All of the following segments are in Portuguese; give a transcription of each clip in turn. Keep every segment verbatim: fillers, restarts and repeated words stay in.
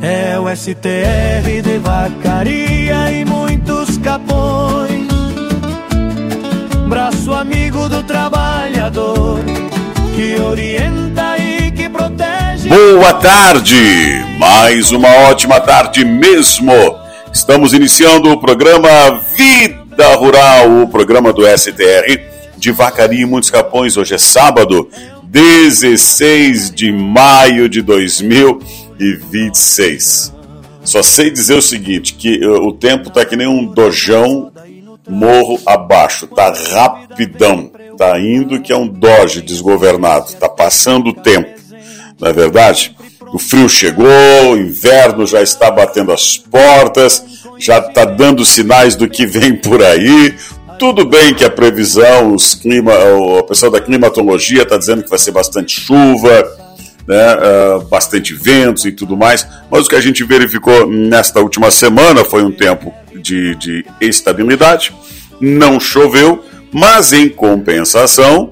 É o S T R de Vacaria e muitos capões, braço amigo do trabalhador, que orienta e que protege. Boa tarde, mais uma ótima tarde mesmo. Estamos iniciando o programa Vida Rural, o programa do S T R de Vacaria e muitos capões. Hoje é sábado, dezesseis de maio de dois mil e vinte e seis. Só sei dizer o seguinte, que o tempo tá que nem um dojão morro abaixo, tá rapidão, tá indo que é um doge desgovernado, tá passando o tempo, não é verdade? O frio chegou, o inverno já está batendo as portas, já está dando sinais do que vem por aí. Tudo bem que a previsão, os clima, o pessoal da climatologia está dizendo que vai ser bastante chuva, né, uh, bastante ventos e tudo mais, mas o que a gente verificou nesta última semana foi um tempo de, de estabilidade, não choveu, mas em compensação,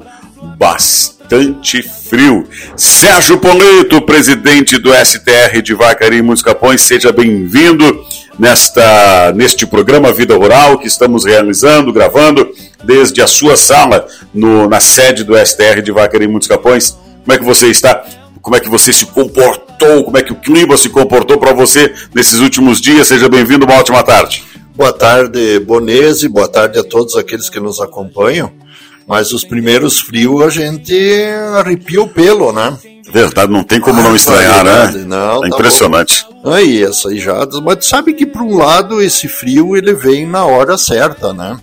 bastante frio. Sérgio Polito, presidente do S T R de Vacaria e muitos capões, seja bem-vindo nesta, neste programa Vida Rural que estamos realizando, gravando desde a sua sala no, na sede do S T R de Vacaria e muitos capões. Como é que você está? Como é que você se comportou? Como é que o clima se comportou para você nesses últimos dias? Seja bem-vindo, uma ótima tarde. Boa tarde, Bonese, boa tarde a todos aqueles que nos acompanham. Mas os primeiros frios a gente arrepia o pelo, né? Verdade, não tem como ah, não estranhar, verdade, né? Não, é tá impressionante. Bom. Aí, essa aí já... Mas sabe que, por um lado, esse frio ele vem na hora certa, né?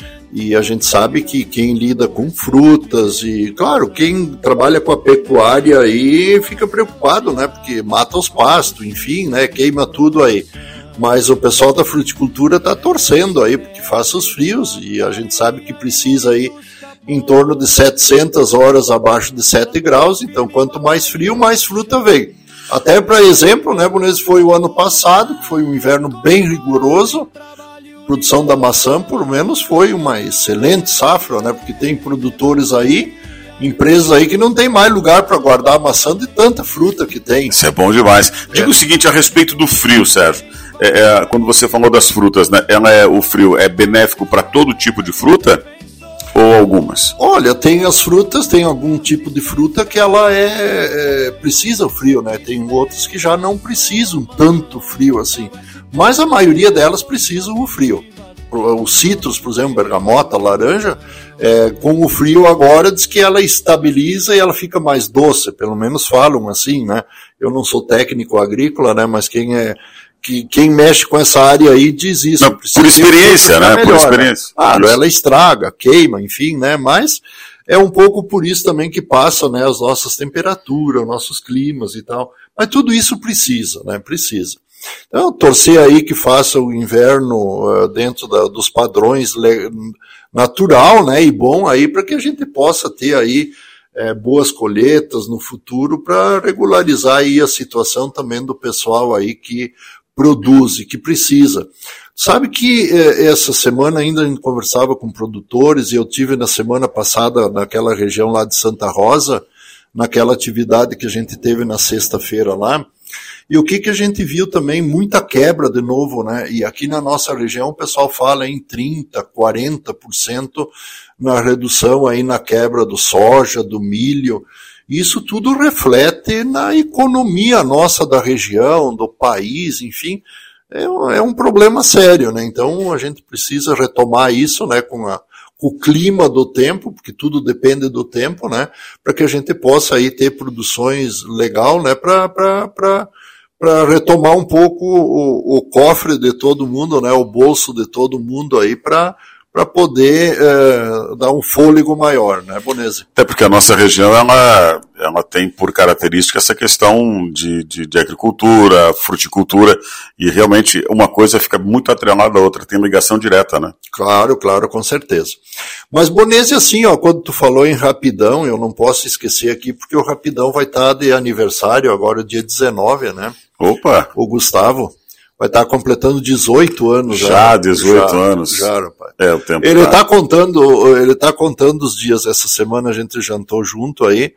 E a gente sabe que quem lida com frutas e, claro, quem trabalha com a pecuária aí fica preocupado, né? Porque mata os pastos, enfim, né? Queima tudo aí. Mas o pessoal da fruticultura está torcendo aí porque faça os frios e a gente sabe que precisa aí em torno de setecentas horas abaixo de sete graus, então quanto mais frio, mais fruta vem. Até para exemplo, né, Bonese, foi o ano passado, que foi um inverno bem rigoroso, a produção da maçã, por menos, foi uma excelente safra, né, porque tem produtores aí, empresas aí que não tem mais lugar para guardar a maçã de tanta fruta que tem. Isso é bom demais. Diga é. o seguinte a respeito do frio, Sérgio. É, é, quando você falou das frutas, né, ela é, o frio é benéfico para todo tipo de fruta? Ou algumas? Olha, tem as frutas, tem algum tipo de fruta que ela é, é precisa o frio, né? Tem outros que já não precisam tanto frio assim. Mas a maioria delas precisam o frio. Os citros, por exemplo, bergamota, laranja, é, com o frio agora diz que ela estabiliza e ela fica mais doce, pelo menos falam assim, né? Eu não sou técnico agrícola, né? Mas quem é que quem mexe com essa área aí diz isso. Não, por experiência, né? Melhor, por experiência. Né? Claro, ela estraga, queima, enfim, né? Mas é um pouco por isso também que passa, né, as nossas temperaturas, nossos climas e tal. Mas tudo isso precisa, né? Precisa. Então, torcer aí que faça o inverno uh, dentro da, dos padrões le- natural, né? E bom aí para que a gente possa ter aí é, boas colheitas no futuro para regularizar aí a situação também do pessoal aí que produz e que precisa. Sabe que eh, essa semana ainda a gente conversava com produtores e eu tive na semana passada naquela região lá de Santa Rosa, naquela atividade que a gente teve na sexta-feira lá, e o que que a gente viu também? Muita quebra de novo, né? E aqui na nossa região o pessoal fala em trinta, quarenta por cento na redução aí na quebra do soja, do milho. Isso tudo reflete na economia nossa da região, do país, enfim, é, é um problema sério, né? Então a gente precisa retomar isso, né, com, a, com o clima do tempo, porque tudo depende do tempo, né, para que a gente possa aí ter produções legal, né, para para para retomar um pouco o, o cofre de todo mundo, né, o bolso de todo mundo aí para para poder é, dar um fôlego maior, né, Bonese? Até porque a nossa região, ela, ela tem por característica essa questão de, de, de agricultura, fruticultura, e realmente uma coisa fica muito atrelada à outra, tem ligação direta, né? Claro, claro, com certeza. Mas, Bonese, assim, ó, quando tu falou em Rapidão, eu não posso esquecer aqui, porque o Rapidão vai estar de aniversário agora, dia dezenove, né? Opa! O Gustavo vai estar completando dezoito anos. Já, já dezoito já, anos. Já, rapaz. É, o tempo ele tá. tá contando, ele tá contando os dias, essa semana a gente jantou junto aí,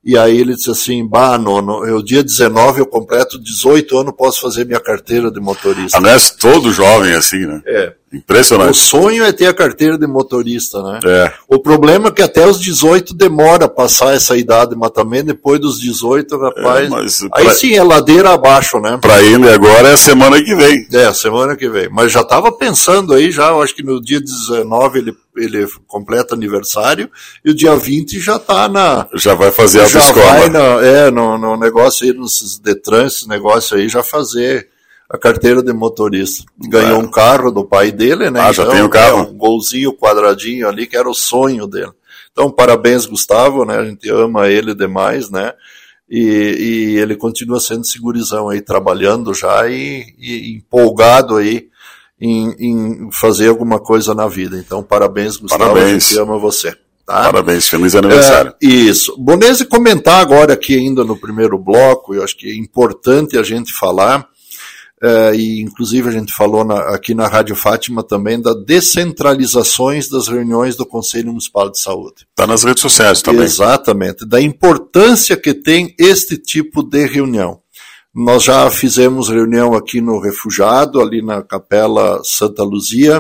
E aí ele disse assim, bah, no, no, eu, dia dezenove eu completo dezoito anos, posso fazer minha carteira de motorista. Ah, não é todo jovem assim, né? É. Impressionante. O sonho é ter a carteira de motorista, né? É. O problema é que até os dezoito demora a passar essa idade de matamento, depois dos dezoito, rapaz, é, mas aí pra... sim é ladeira abaixo, né? Para ele agora é a semana que vem. É, semana que vem. Mas já estava pensando aí, já, eu acho que no dia dezenove ele, ele completa aniversário, e o dia vinte já está na... Já vai fazer a já autoescola. Vai na, é, no, no negócio aí, nos Detran, esse negócio aí, já fazer a carteira de motorista. Ganhou é. um carro do pai dele, né? Ah, já então, tem o carro. É, um golzinho quadradinho ali, que era o sonho dele. Então, parabéns, Gustavo, né? A gente ama ele demais, né? E, e ele continua sendo segurizão aí, trabalhando já e, e empolgado aí em, em fazer alguma coisa na vida. Então, parabéns, Gustavo, parabéns. A gente ama você. Tá? Parabéns, feliz aniversário. É, isso. Bonese comentar agora aqui ainda no primeiro bloco, eu acho que é importante a gente falar, é, e inclusive a gente falou na, aqui na Rádio Fátima também, da descentralizações das reuniões do Conselho Municipal de Saúde. Está nas redes sociais também. Exatamente, da importância que tem este tipo de reunião. Nós já fizemos reunião aqui no Refugiado, ali na Capela Santa Luzia.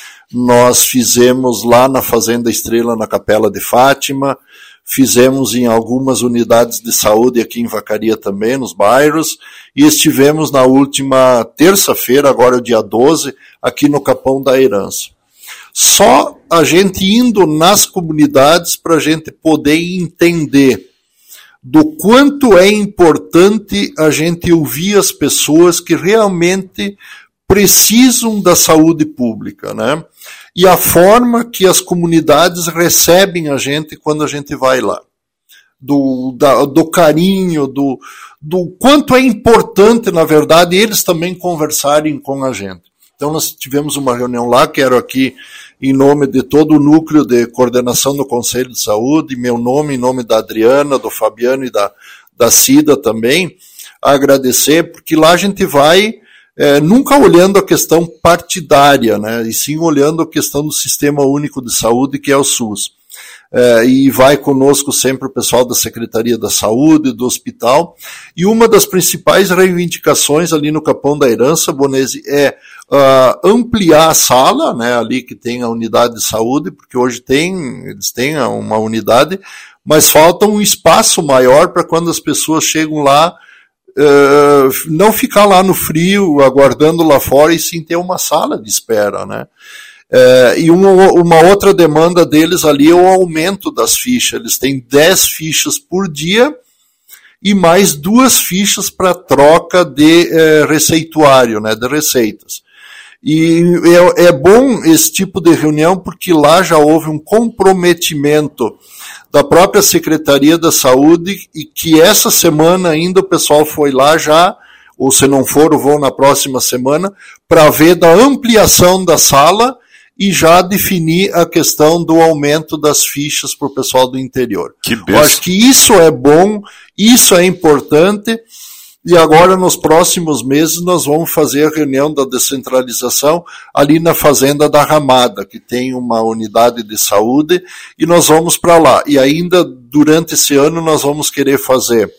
Nós fizemos lá na Fazenda Estrela, na Capela de Fátima. Fizemos em algumas unidades de saúde aqui em Vacaria também, nos bairros. E estivemos na última terça-feira, agora o dia doze, aqui no Capão da Herança. Só a gente indo nas comunidades para a gente poder entender do quanto é importante a gente ouvir as pessoas que realmente precisam da saúde pública, né? E a forma que as comunidades recebem a gente quando a gente vai lá. Do, da, do carinho, do, do quanto é importante, na verdade, eles também conversarem com a gente. Então nós tivemos uma reunião lá, quero aqui, em nome de todo o núcleo de coordenação do Conselho de Saúde, meu nome, em nome da Adriana, do Fabiano e da, da Cida também, agradecer, porque lá a gente vai é, nunca olhando a questão partidária, né, e sim olhando a questão do Sistema Único de Saúde, que é o SUS. É, e vai conosco sempre o pessoal da Secretaria da Saúde, do hospital, e uma das principais reivindicações ali no Capão da Herança, Bonese, é uh, ampliar a sala, né, ali que tem a unidade de saúde, porque hoje tem, eles têm uma unidade, mas falta um espaço maior para quando as pessoas chegam lá, uh, não ficar lá no frio, aguardando lá fora, e sim ter uma sala de espera, né. É, e uma, uma outra demanda deles ali é o aumento das fichas. Eles têm dez fichas por dia e mais duas fichas para troca de é, receituário, né, de receitas. E é, é bom esse tipo de reunião porque lá já houve um comprometimento da própria Secretaria da Saúde e que essa semana ainda o pessoal foi lá já, ou se não for, vão na próxima semana, para ver da ampliação da sala e já definir a questão do aumento das fichas para o pessoal do interior. Que Eu acho que isso é bom, isso é importante, e agora nos próximos meses nós vamos fazer a reunião da descentralização ali na Fazenda da Ramada, que tem uma unidade de saúde, e nós vamos para lá. E ainda durante esse ano nós vamos querer fazer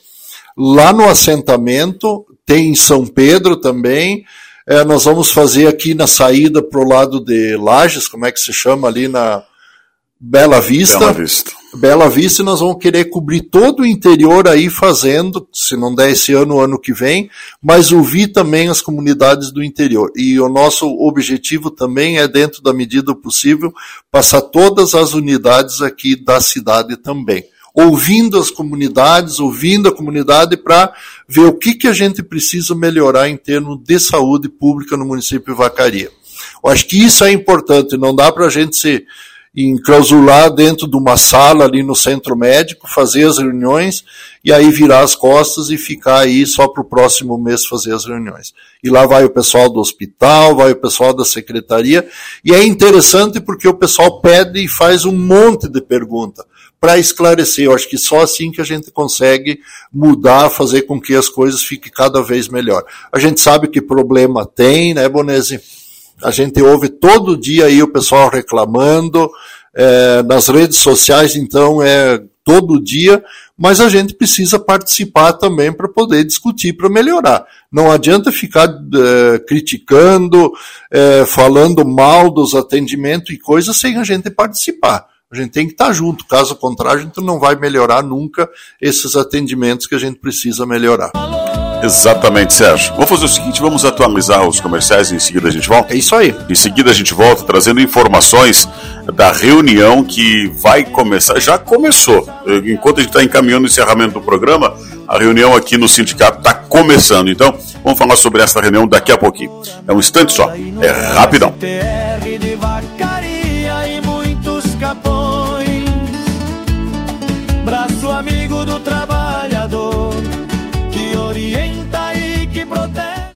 lá no assentamento, tem em São Pedro também. É, nós vamos fazer aqui na saída para o lado de Lages, como é que se chama ali na Bela Vista. Bela Vista. Bela Vista, e nós vamos querer cobrir todo o interior aí fazendo, se não der esse ano, o ano que vem, mas ouvir também as comunidades do interior. E o nosso objetivo também é, dentro da medida possível, passar todas as unidades aqui da cidade também. Ouvindo as comunidades, ouvindo a comunidade para ver o que, que a gente precisa melhorar em termos de saúde pública no município de Vacaria. Eu acho que isso é importante, não dá para a gente se enclausurar dentro de uma sala ali no centro médico, fazer as reuniões e aí virar as costas e ficar aí só para o próximo mês fazer as reuniões. E lá vai o pessoal do hospital, vai o pessoal da secretaria, e é interessante porque o pessoal pede e faz um monte de perguntas para esclarecer. Eu acho que só assim que a gente consegue mudar, fazer com que as coisas fiquem cada vez melhor. A gente sabe que problema tem, né, Bonese? A gente ouve todo dia aí o pessoal reclamando, é, nas redes sociais, então, é todo dia, mas a gente precisa participar também para poder discutir, para melhorar. Não adianta ficar é, criticando, é, falando mal dos atendimentos e coisas sem a gente participar. A gente tem que estar junto, caso contrário a gente não vai melhorar nunca esses atendimentos que a gente precisa melhorar. Exatamente, Sérgio. Vamos fazer o seguinte, vamos atualizar os comerciais e em seguida a gente volta? É isso aí. Em seguida a gente volta trazendo informações da reunião que vai começar, já começou. Enquanto a gente está encaminhando o encerramento do programa, a reunião aqui no sindicato está começando. Então, vamos falar sobre essa reunião daqui a pouquinho. É um instante só, é rapidão.